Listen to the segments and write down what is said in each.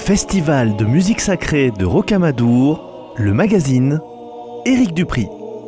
Festival de musique sacrée de Rocamadour, le magazine, Éric Dupri.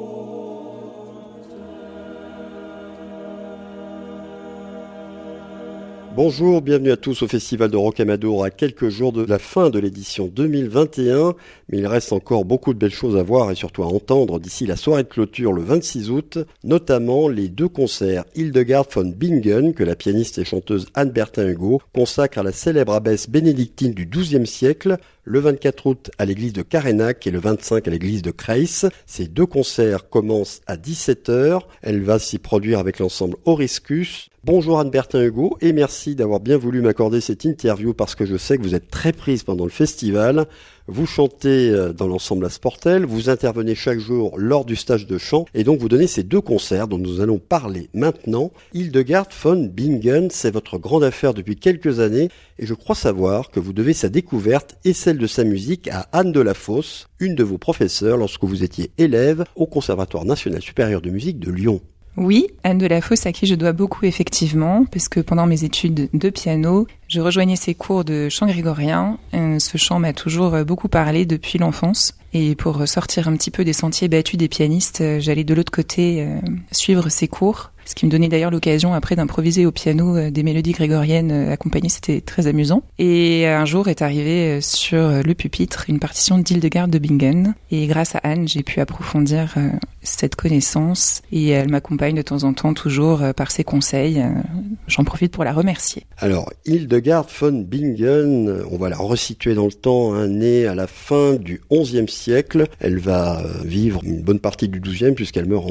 Bonjour, bienvenue à tous au Festival de Rocamadour à quelques jours de la fin de l'édition 2021. Mais il reste encore beaucoup de belles choses à voir et surtout à entendre d'ici la soirée de clôture le 26 août, notamment les deux concerts Hildegard von Bingen que la pianiste et chanteuse Anne Bertin-Hugo consacre à la célèbre abbesse bénédictine du XIIe siècle, le 24 août à l'église de Carénac et le 25 à l'église de Creis. Ces deux concerts commencent à 17h. Elle va s'y produire avec l'ensemble Oriscus. Bonjour Anne Bertin-Hugo et merci d'avoir bien voulu m'accorder cette interview parce que je sais que vous êtes très prise pendant le festival. Vous chantez dans l'ensemble La Sportelle, vous intervenez chaque jour lors du stage de chant et donc vous donnez ces deux concerts dont nous allons parler maintenant. Hildegard von Bingen, c'est votre grande affaire depuis quelques années et je crois savoir que vous devez sa découverte et celle de sa musique à Anne de la Fosse, une de vos professeurs lorsque vous étiez élève au Conservatoire national supérieur de musique de Lyon. Oui, Anne de la Fosse à qui je dois beaucoup effectivement, parce que pendant mes études de piano, je rejoignais ses cours de chant grégorien. Ce chant m'a toujours beaucoup parlé depuis l'enfance. Et pour sortir un petit peu des sentiers battus des pianistes, j'allais de l'autre côté suivre ses cours. Ce qui me donnait d'ailleurs l'occasion après d'improviser au piano des mélodies grégoriennes accompagnées, c'était très amusant. Et un jour est arrivée sur le pupitre une partition d'Hildegard de Bingen. Et grâce à Anne, j'ai pu approfondir cette connaissance. Et elle m'accompagne de temps en temps toujours par ses conseils. J'en profite pour la remercier. Alors, Hildegard von Bingen, on va la resituer dans le temps, née à la fin du XIe siècle. Elle va vivre une bonne partie du XIIe puisqu'elle meurt en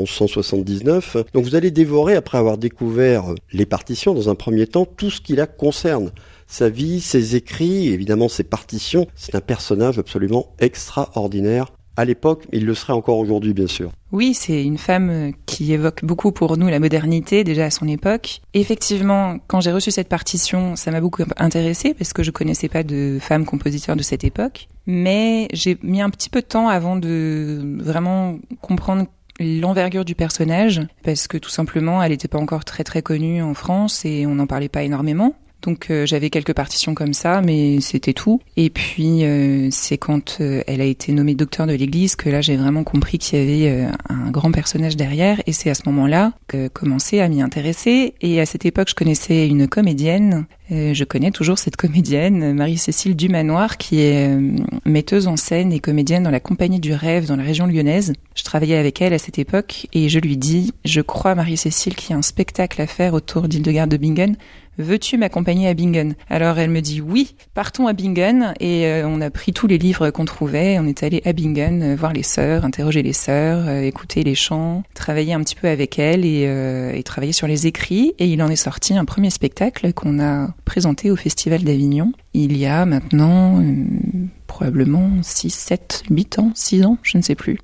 1179. Donc vous allez dévorer, après avoir découvert les partitions dans un premier temps, tout ce qui la concerne. Sa vie, ses écrits, évidemment ses partitions. C'est un personnage absolument extraordinaire. À l'époque, il le serait encore aujourd'hui, bien sûr. Oui, c'est une femme qui évoque beaucoup pour nous la modernité, déjà à son époque. Effectivement, quand j'ai reçu cette partition, ça m'a beaucoup intéressée parce que je connaissais pas de femmes compositeurs de cette époque. Mais j'ai mis un petit peu de temps avant de vraiment comprendre l'envergure du personnage, parce que tout simplement, elle n'était pas encore très très connue en France et on n'en parlait pas énormément. Donc j'avais quelques partitions comme ça, mais c'était tout. Et puis c'est quand elle a été nommée docteur de l'Église que là j'ai vraiment compris qu'il y avait un grand personnage derrière. Et c'est à ce moment-là que j'ai commencé à m'y intéresser. Et à cette époque, je connaissais une comédienne. Je connais toujours cette comédienne, Marie-Cécile Dumanoir, qui est metteuse en scène et comédienne dans la Compagnie du Rêve dans la région lyonnaise. Je travaillais avec elle à cette époque et je lui dis « Je crois, Marie-Cécile, qu'il y a un spectacle à faire autour d'Hildegard de Bingen. Veux-tu m'accompagner à Bingen ?» Alors elle me dit « Oui, partons à Bingen » et on a pris tous les livres qu'on trouvait. On est allé à Bingen voir les sœurs, interroger les sœurs, écouter les chants, travailler un petit peu avec elles et travailler sur les écrits. Et il en est sorti un premier spectacle qu'on a présenté au Festival d'Avignon. Il y a maintenant probablement 6, 7, 8 ans, 6 ans, je ne sais plus.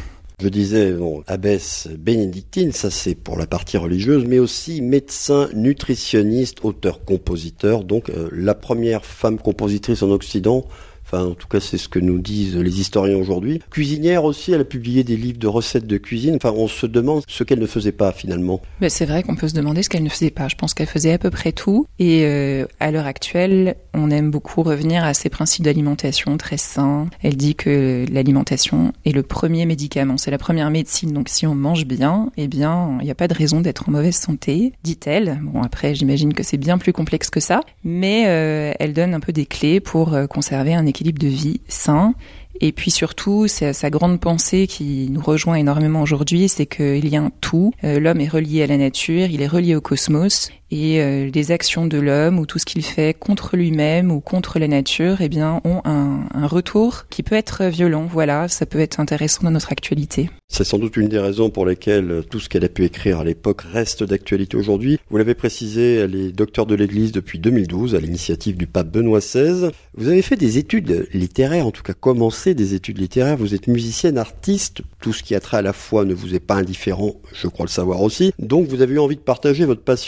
Je disais, abbesse bénédictine, ça c'est pour la partie religieuse, mais aussi médecin, nutritionniste, auteur, compositeur, donc la première femme compositrice en Occident. Enfin, en tout cas, c'est ce que nous disent les historiens aujourd'hui. Cuisinière aussi, elle a publié des livres de recettes de cuisine. Enfin, on se demande ce qu'elle ne faisait pas, finalement. Ben, c'est vrai qu'on peut se demander ce qu'elle ne faisait pas. Je pense qu'elle faisait à peu près tout. Et à l'heure actuelle, on aime beaucoup revenir à ces principes d'alimentation très sains. Elle dit que l'alimentation est le premier médicament. C'est la première médecine. Donc, si on mange bien, eh bien, il n'y a pas de raison d'être en mauvaise santé, dit-elle. Bon, après, j'imagine que c'est bien plus complexe que ça. Mais elle donne un peu des clés pour conserver un équilibre de vie sain. Et puis surtout, c'est sa grande pensée qui nous rejoint énormément aujourd'hui, c'est qu'il y a un tout. L'homme est relié à la nature, il est relié au cosmos. Et les actions de l'homme ou tout ce qu'il fait contre lui-même ou contre la nature, eh bien, ont un retour qui peut être violent. Voilà, ça peut être intéressant dans notre actualité. C'est sans doute une des raisons pour lesquelles tout ce qu'elle a pu écrire à l'époque reste d'actualité aujourd'hui. Vous l'avez précisé, elle est docteur de l'Église depuis 2012 à l'initiative du pape Benoît XVI. Vous avez fait des études littéraires, en tout cas commencé des études littéraires. Vous êtes musicienne, artiste. Tout ce qui a trait à la foi ne vous est pas indifférent, je crois le savoir aussi. Donc vous avez eu envie de partager votre passion pour Hildegard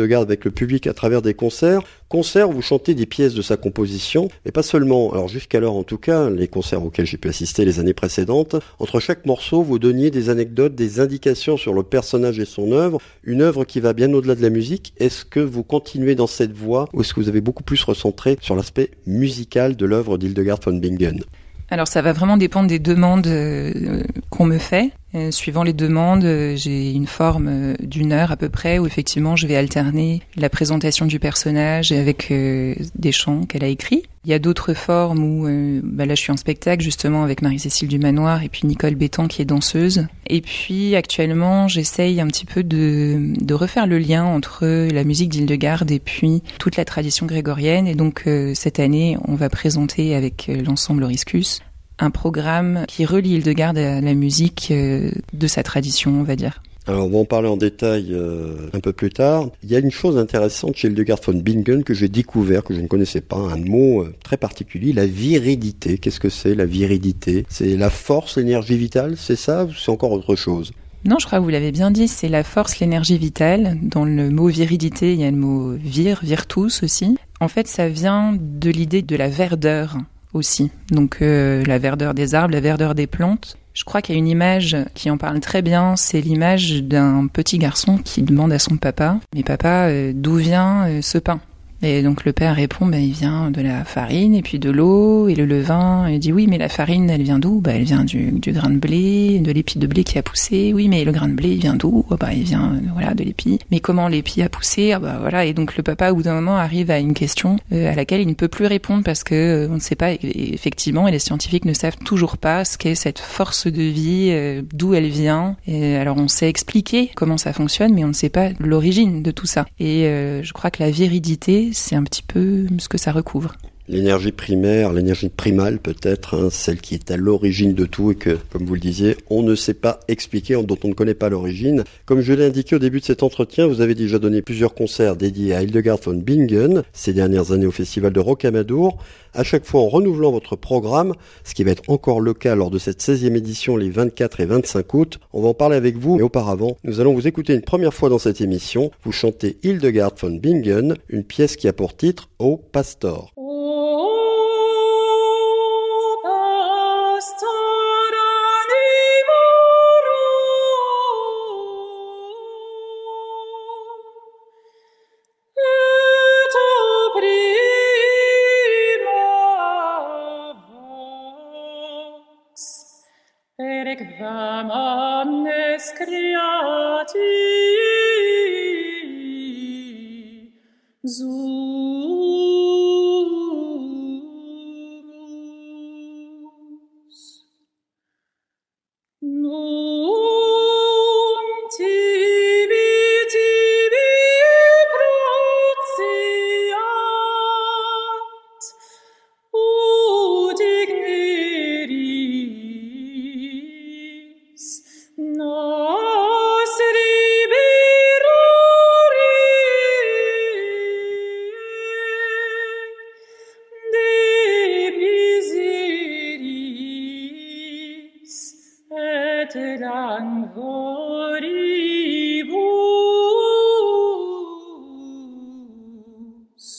Hildegarde avec le public à travers des concerts. Concerts où vous chantez des pièces de sa composition, mais pas seulement. Alors jusqu'alors en tout cas, les concerts auxquels j'ai pu assister les années précédentes, entre chaque morceau, vous donniez des anecdotes, des indications sur le personnage et son œuvre, une œuvre qui va bien au-delà de la musique. Est-ce que vous continuez dans cette voie ou est-ce que vous avez beaucoup plus recentré sur l'aspect musical de l'œuvre d'Hildegard von Bingen ? Alors ça va vraiment dépendre des demandes qu'on me fait. Suivant les demandes, j'ai une forme d'1 heure à peu près où effectivement je vais alterner la présentation du personnage avec des chants qu'elle a écrits. Il y a d'autres formes où là je suis en spectacle justement avec Marie-Cécile Dumanoir et puis Nicole Bétan qui est danseuse. Et puis actuellement j'essaye un petit peu de refaire le lien entre la musique d'Hildegarde et puis toute la tradition grégorienne. Et donc cette année on va présenter avec l'ensemble Oriscus un programme qui relie Hildegarde à la musique de sa tradition, on va dire. Alors on va en parler en détail un peu plus tard. Il y a une chose intéressante chez Hildegard von Bingen que j'ai découvert, que je ne connaissais pas, un mot très particulier, la viridité. Qu'est-ce que c'est la viridité ? C'est la force, l'énergie vitale, c'est ça ou c'est encore autre chose ? Non, je crois que vous l'avez bien dit, c'est la force, l'énergie vitale. Dans le mot viridité, il y a le mot virtus aussi. En fait, ça vient de l'idée de la verdeur aussi. Donc la verdeur des arbres, la verdeur des plantes. Je crois qu'il y a une image qui en parle très bien, c'est l'image d'un petit garçon qui demande à son papa « Mais papa, d'où vient ce pain ?» Et donc le père répond, il vient de la farine et puis de l'eau et le levain. Il dit oui, mais la farine, elle vient d'où ? Elle vient du grain de blé, de l'épi de blé qui a poussé. Oui, mais le grain de blé, il vient d'où ? Il vient de l'épi. Mais comment l'épi a poussé ? Et donc le papa, au bout d'un moment, arrive à une question à laquelle il ne peut plus répondre parce que on ne sait pas effectivement, et les scientifiques ne savent toujours pas ce qu'est cette force de vie, d'où elle vient. Et alors on sait expliquer comment ça fonctionne, mais on ne sait pas l'origine de tout ça. Et je crois que la viridité, c'est un petit peu ce que ça recouvre. L'énergie primaire, l'énergie primale peut-être, celle qui est à l'origine de tout et que, comme vous le disiez, on ne sait pas expliquer, dont on ne connaît pas l'origine. Comme je l'ai indiqué au début de cet entretien, vous avez déjà donné plusieurs concerts dédiés à Hildegard von Bingen ces dernières années au Festival de Rocamadour, à chaque fois en renouvelant votre programme, ce qui va être encore le cas lors de cette 16e édition les 24 et 25 août. On va en parler avec vous, mais auparavant, nous allons vous écouter une première fois dans cette émission. Vous chantez Hildegard von Bingen, une pièce qui a pour titre « O Pastor ». Quam omnes creati sumus. Num tibi protiat, ut igneris nos liberori de miseris et languoribus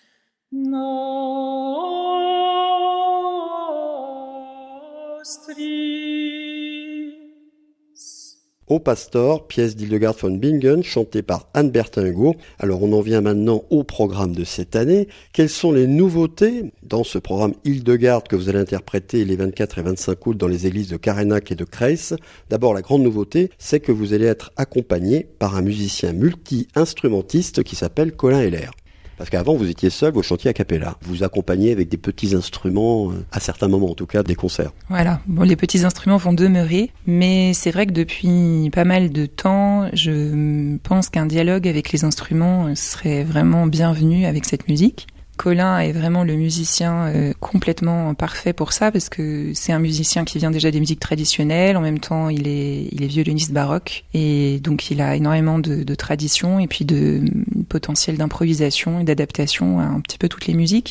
nostris. O Pastor, pièce d'Hildegard von Bingen, chantée par Anne Bertingot. Alors on en vient maintenant au programme de cette année. Quelles sont les nouveautés dans ce programme Hildegard que vous allez interpréter les 24 et 25 août dans les églises de Carénac et de Creys ? D'abord, la grande nouveauté, c'est que vous allez être accompagné par un musicien multi-instrumentiste qui s'appelle Colin Heller. Parce qu'avant, vous étiez seul, vous chantiez a cappella. Vous accompagnez avec des petits instruments, à certains moments en tout cas, des concerts. Voilà, les petits instruments vont demeurer, mais c'est vrai que depuis pas mal de temps, je pense qu'un dialogue avec les instruments serait vraiment bienvenu avec cette musique. Colin est vraiment le musicien complètement parfait pour ça, parce que c'est un musicien qui vient déjà des musiques traditionnelles, en même temps il est violoniste baroque, et donc il a énormément de tradition et puis de potentiel d'improvisation et d'adaptation à un petit peu toutes les musiques.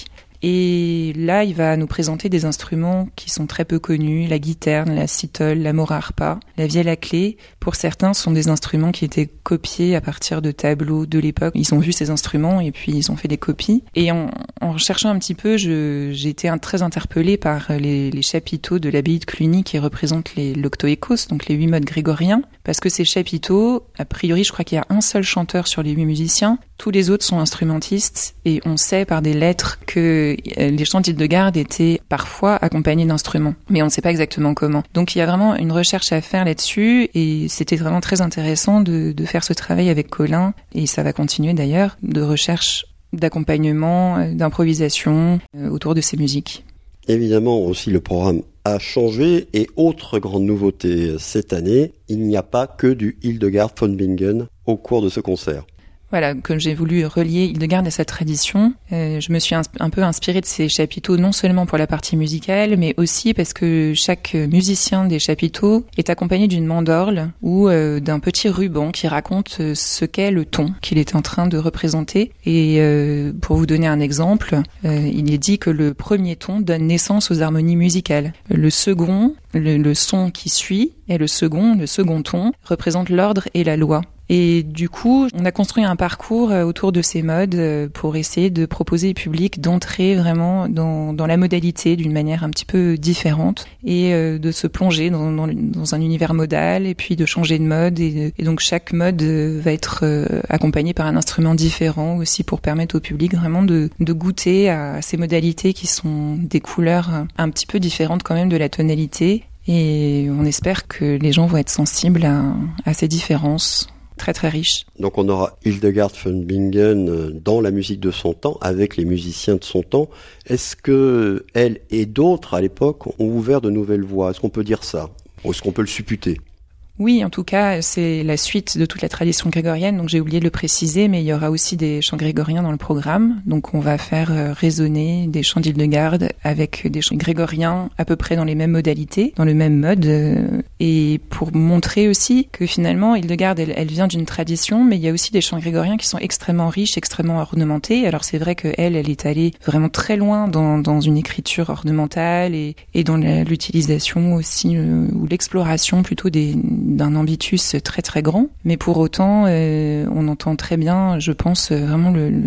Et là, il va nous présenter des instruments qui sont très peu connus, la guiterne, la citole, la mora harpa, la vielle à clé. Pour certains, ce sont des instruments qui étaient copiés à partir de tableaux de l'époque. Ils ont vu ces instruments et puis ils ont fait des copies. Et en recherchant un petit peu, j'ai été très interpellée par les chapiteaux de l'abbaye de Cluny qui représentent l'octoékos, donc les 8 modes grégoriens. Parce que ces chapiteaux, a priori, je crois qu'il y a un seul chanteur sur les 8 musiciens. Tous les autres sont instrumentistes et on sait par des lettres que les chants d'Hildegarde étaient parfois accompagnés d'instruments. Mais on ne sait pas exactement comment. Donc il y a vraiment une recherche à faire là-dessus et c'était vraiment très intéressant de faire ce travail avec Colin et ça va continuer d'ailleurs, de recherche d'accompagnement, d'improvisation autour de ces musiques. Évidemment aussi le programme a changé et autre grande nouveauté cette année, il n'y a pas que du Hildegard von Bingen au cours de ce concert. Voilà, comme j'ai voulu relier Hildegard à sa tradition, je me suis un peu inspirée de ces chapiteaux, non seulement pour la partie musicale, mais aussi parce que chaque musicien des chapiteaux est accompagné d'une mandorle ou d'un petit ruban qui raconte ce qu'est le ton qu'il est en train de représenter. Et pour vous donner un exemple, il est dit que le premier ton donne naissance aux harmonies musicales. Le second, le son qui suit, et le second ton, représente l'ordre et la loi. Et du coup, on a construit un parcours autour de ces modes pour essayer de proposer au public d'entrer vraiment dans la modalité d'une manière un petit peu différente et de se plonger dans un univers modal et puis de changer de mode. Et donc chaque mode va être accompagné par un instrument différent aussi pour permettre au public vraiment de goûter à ces modalités qui sont des couleurs un petit peu différentes quand même de la tonalité. Et on espère que les gens vont être sensibles à ces différences. Très très riche. Donc on aura Hildegard von Bingen dans la musique de son temps, avec les musiciens de son temps. Est-ce que elle et d'autres à l'époque ont ouvert de nouvelles voies? Est-ce qu'on peut dire ça? Ou est-ce qu'on peut le supputer? Oui, en tout cas, c'est la suite de toute la tradition grégorienne, donc j'ai oublié de le préciser, mais il y aura aussi des chants grégoriens dans le programme. Donc on va faire résonner des chants d'Hildegarde avec des chants grégoriens à peu près dans les mêmes modalités, dans le même mode, et pour montrer aussi que finalement Hildegarde, elle vient d'une tradition, mais il y a aussi des chants grégoriens qui sont extrêmement riches, extrêmement ornementés. Alors c'est vrai qu'elle est allée vraiment très loin dans une écriture ornementale et dans l'utilisation aussi, ou l'exploration plutôt d'un ambitus très très grand, mais pour autant on entend très bien, je pense, vraiment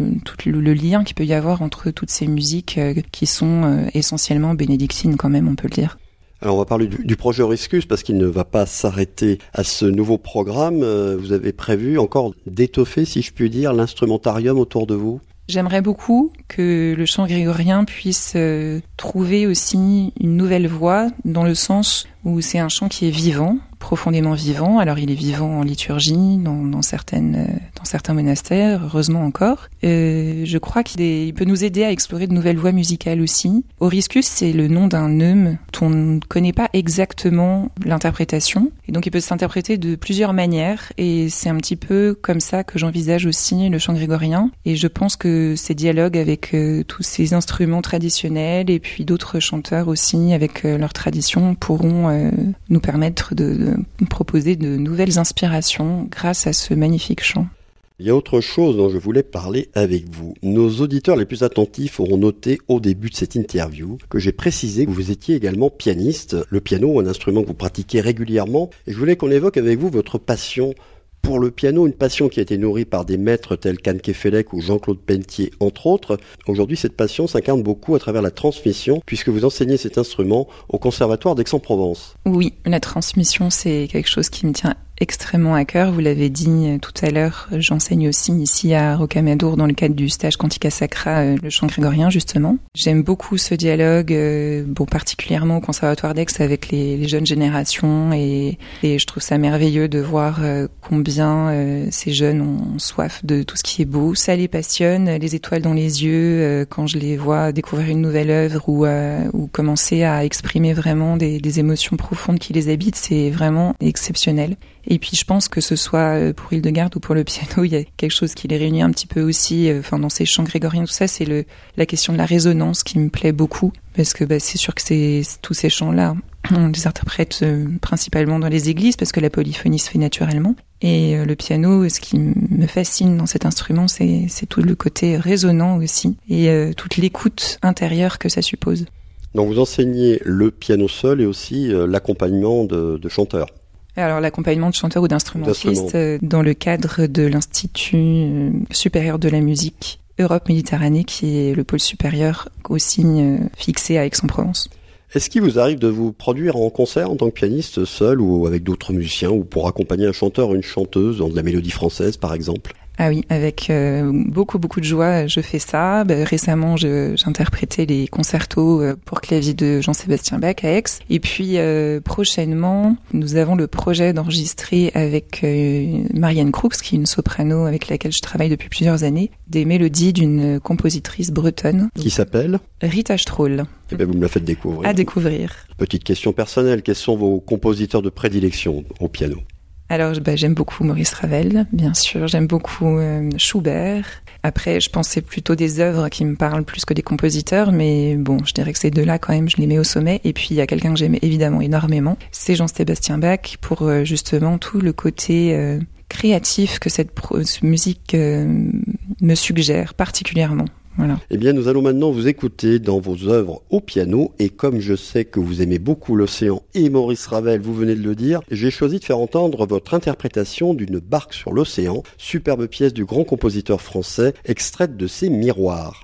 le lien qu'il peut y avoir entre toutes ces musiques qui sont essentiellement bénédictines quand même, on peut le dire. Alors on va parler du projet Euriscus parce qu'il ne va pas s'arrêter à ce nouveau programme. Vous avez prévu encore d'étoffer, si je puis dire, l'instrumentarium autour de vous? J'aimerais beaucoup que le chant grégorien puisse trouver aussi une nouvelle voie, dans le sens où c'est un chant qui est vivant, profondément vivant. Alors il est vivant en liturgie, dans certains monastères, heureusement encore. Je crois qu'il peut nous aider à explorer de nouvelles voies musicales aussi. Euriscus, c'est le nom d'un neume dont on ne connaît pas exactement l'interprétation. Et donc il peut s'interpréter de plusieurs manières. Et c'est un petit peu comme ça que j'envisage aussi le chant grégorien. Et je pense que ces dialogues avec tous ces instruments traditionnels et puis d'autres chanteurs aussi avec leur tradition pourront nous permettre de proposer de nouvelles inspirations grâce à ce magnifique chant. Il y a autre chose dont je voulais parler avec vous. Nos auditeurs les plus attentifs auront noté au début de cette interview que j'ai précisé que vous étiez également pianiste. Le piano, un instrument que vous pratiquez régulièrement. Et je voulais qu'on évoque avec vous votre passion pour le piano, une passion qui a été nourrie par des maîtres tels qu'Anne Kefelec ou Jean-Claude Pelletier, entre autres. Aujourd'hui, cette passion s'incarne beaucoup à travers la transmission, puisque vous enseignez cet instrument au Conservatoire d'Aix-en-Provence. Oui, la transmission, c'est quelque chose qui me tient extrêmement à cœur. Vous l'avez dit tout à l'heure, j'enseigne aussi ici à Rocamadour dans le cadre du stage Cantica Sacra, le chant grégorien justement. J'aime beaucoup ce dialogue, particulièrement au Conservatoire d'Aix avec les jeunes générations et je trouve ça merveilleux de voir combien ces jeunes ont soif de tout ce qui est beau. Ça les passionne, les étoiles dans les yeux, quand je les vois découvrir une nouvelle œuvre ou commencer à exprimer vraiment des émotions profondes qui les habitent, c'est vraiment exceptionnel. Et puis je pense que ce soit pour Hildegard ou pour le piano, il y a quelque chose qui les réunit un petit peu aussi, dans ces chants grégoriens, tout ça, c'est la question de la résonance qui me plaît beaucoup, parce que c'est sûr que c'est tous ces chants-là, on les interprète principalement dans les églises, parce que la polyphonie se fait naturellement. Et le piano, ce qui me fascine dans cet instrument, c'est tout le côté résonnant aussi et toute l'écoute intérieure que ça suppose. Donc vous enseignez le piano seul et aussi l'accompagnement de chanteurs. Alors l'accompagnement de chanteurs ou d'instrumentistes dans le cadre de l'Institut supérieur de la musique Europe Méditerranée, qui est le pôle supérieur aussi fixé à Aix-en-Provence. Est-ce qu'il vous arrive de vous produire en concert en tant que pianiste seul ou avec d'autres musiciens ou pour accompagner un chanteur ou une chanteuse dans de la mélodie française par exemple ? Ah oui, avec beaucoup de joie, je fais ça. Récemment, j'interprétais les concertos pour clavier de Jean-Sébastien Bach à Aix. Et puis prochainement, nous avons le projet d'enregistrer avec Marianne Croux, qui est une soprano avec laquelle je travaille depuis plusieurs années, des mélodies d'une compositrice bretonne. Qui s'appelle Rita Stroll. Eh bien, vous me la faites découvrir. À découvrir. Petite question personnelle, quels sont vos compositeurs de prédilection au piano ? Alors, j'aime beaucoup Maurice Ravel, bien sûr. J'aime beaucoup Schubert. Après, je pense que c'est plutôt des œuvres qui me parlent plus que des compositeurs. Mais bon, je dirais que ces deux-là, quand même, je les mets au sommet. Et puis, il y a quelqu'un que j'aime évidemment énormément. C'est Jean-Sébastien Bach pour justement tout le côté créatif que cette musique me suggère particulièrement. Voilà. Eh bien, nous allons maintenant vous écouter dans vos œuvres au piano. Et comme je sais que vous aimez beaucoup l'océan et Maurice Ravel, vous venez de le dire, j'ai choisi de faire entendre votre interprétation d'une barque sur l'océan, superbe pièce du grand compositeur français, extraite de ses Miroirs.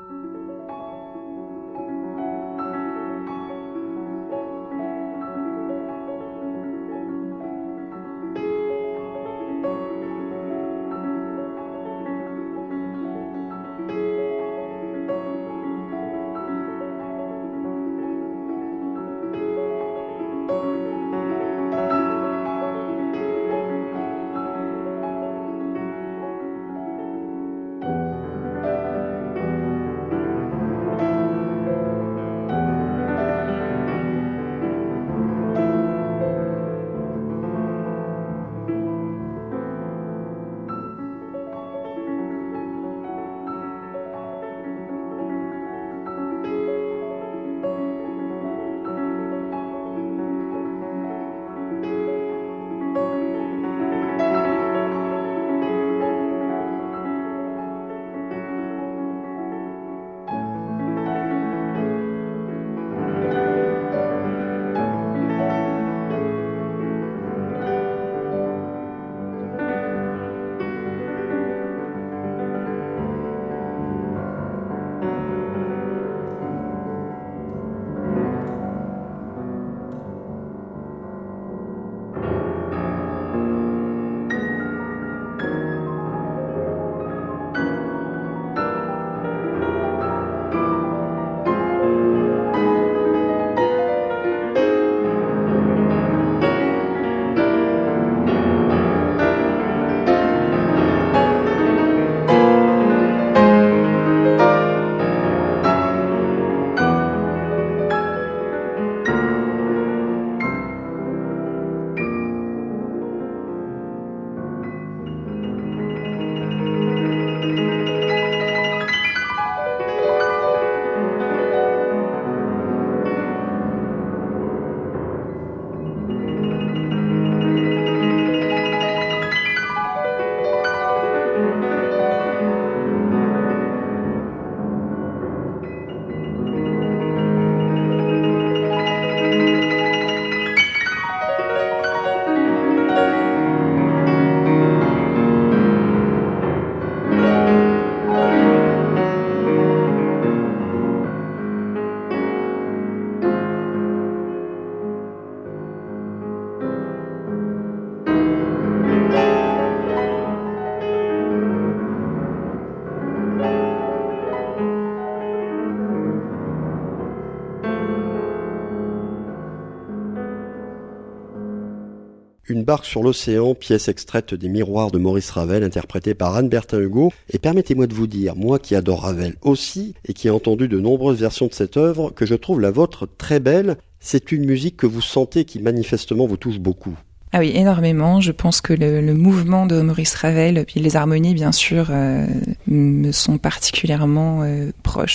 Une barque sur l'océan, pièce extraite des Miroirs de Maurice Ravel, interprétée par Anne Bertin-Hugo. Et permettez-moi de vous dire, moi qui adore Ravel aussi, et qui ai entendu de nombreuses versions de cette œuvre, que je trouve la vôtre très belle. C'est une musique que vous sentez qui manifestement vous touche beaucoup. Ah oui, énormément. Je pense que le mouvement de Maurice Ravel, puis les harmonies bien sûr, me sont particulièrement proches.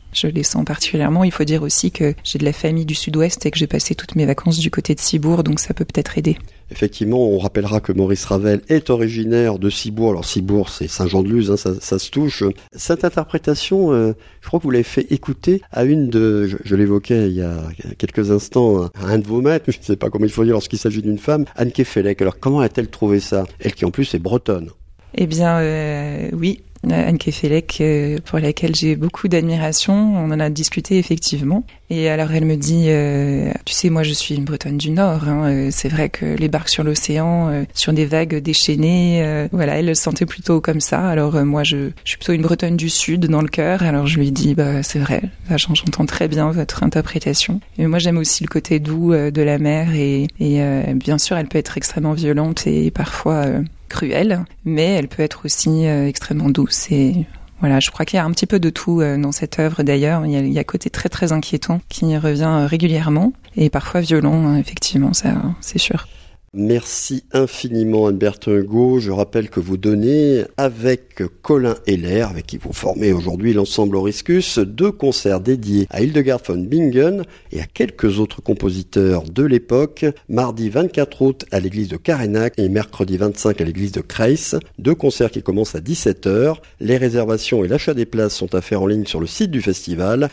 Je les sens particulièrement. Il faut dire aussi que j'ai de la famille du sud-ouest et que j'ai passé toutes mes vacances du côté de Cibourg, donc ça peut peut-être aider. Effectivement, on rappellera que Maurice Ravel est originaire de Cibourg. Alors Cibourg, c'est Saint-Jean-de-Luz, ça se touche. Cette interprétation, je crois que vous l'avez fait écouter à une de, je l'évoquais il y a quelques instants, à un de vos maîtres, je ne sais pas comment il faut dire lorsqu'il s'agit d'une femme, Anne Kefelec. Alors comment a-t-elle trouvé ça? Elle qui en plus est bretonne. Eh bien, oui. Anne Kefelec, pour laquelle j'ai beaucoup d'admiration. On en a discuté effectivement. Et alors elle me dit, tu sais, moi je suis une Bretonne du Nord. C'est vrai que les barques sur l'océan, sur des vagues déchaînées, voilà, elle le sentait plutôt comme ça. Alors moi je suis plutôt une Bretonne du Sud dans le cœur. Alors je lui dis, c'est vrai, j'entends très bien votre interprétation. Et moi j'aime aussi le côté doux de la mer et bien sûr elle peut être extrêmement violente et parfois cruelle, mais elle peut être aussi extrêmement douce et voilà, je crois qu'il y a un petit peu de tout dans cette œuvre d'ailleurs. Il y a un côté très très inquiétant qui revient régulièrement et parfois violent, effectivement, ça c'est sûr. Merci infiniment Anne-Berthe Hugo. Je rappelle que vous donnez avec Colin Heller, avec qui vous formez aujourd'hui l'ensemble Oriscus, 2 concerts dédiés à Hildegard von Bingen et à quelques autres compositeurs de l'époque, mardi 24 août à l'église de Carénac et mercredi 25 à l'église de Creys, 2 concerts qui commencent à 17h. Les réservations et l'achat des places sont à faire en ligne sur le site du festival,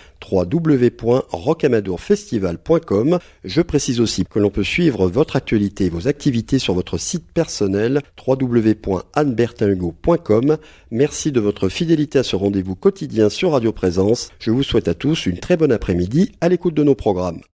www.rocamadourfestival.com. Je précise aussi que l'on peut suivre votre actualité et vos activités sur votre site personnel www.annebertinhugo.com. Merci de votre fidélité à ce rendez-vous quotidien sur Radio Présence. Je vous souhaite à tous une très bonne après-midi à l'écoute de nos programmes.